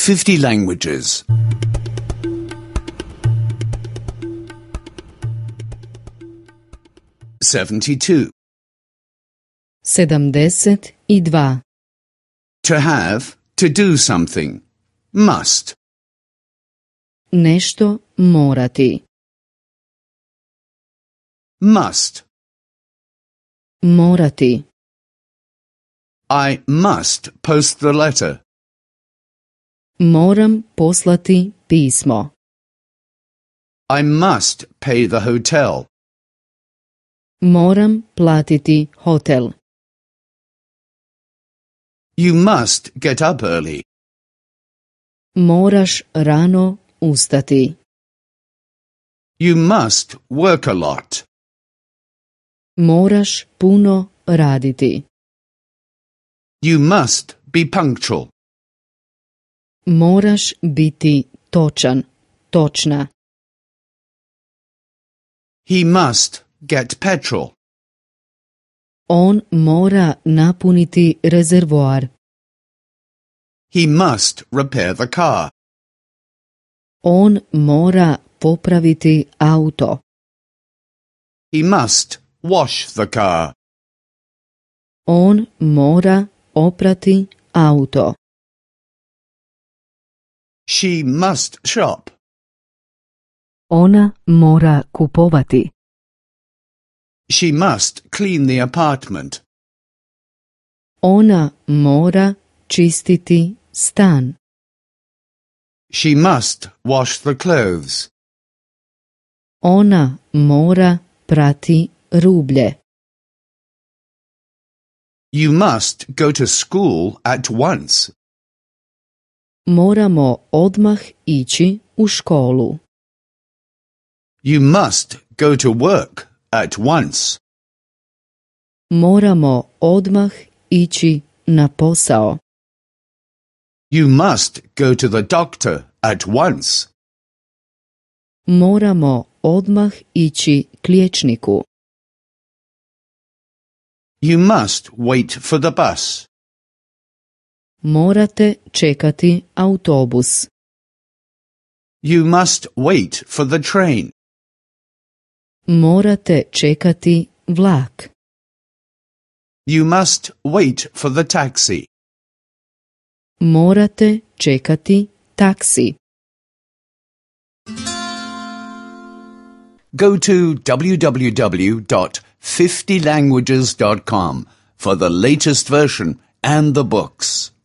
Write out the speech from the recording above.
50 languages. 72. 72. To have, to do something. Must. Nešto morati. Must. Morati. I must post the letter. Moram poslati pismo. I must pay the hotel. Moram platiti hotel. You must get up early. Moraš rano ustati. You must work a lot. Moraš puno raditi. You must be punctual. Moraš biti točan, točna. He must get petrol. On mora napuniti rezervoar. He must repair the car. On mora popraviti auto. He must wash the car. On mora oprati auto. She must shop. Ona mora kupovati. She must clean the apartment. Ona mora čistiti stan. She must wash the clothes. Ona mora prati rublje. You must go to school at once. Moramo odmah ići u školu. You must go to work at once. Moramo odmah ići na posao. You must go to the doctor at once. Moramo odmah ići k liječniku. You must wait for the bus. Morate čekati autobus. You must wait for the train. Morate čekati vlak. You must wait for the taxi. Morate čekati taksi. Go to www.50languages.com for the latest version and the books.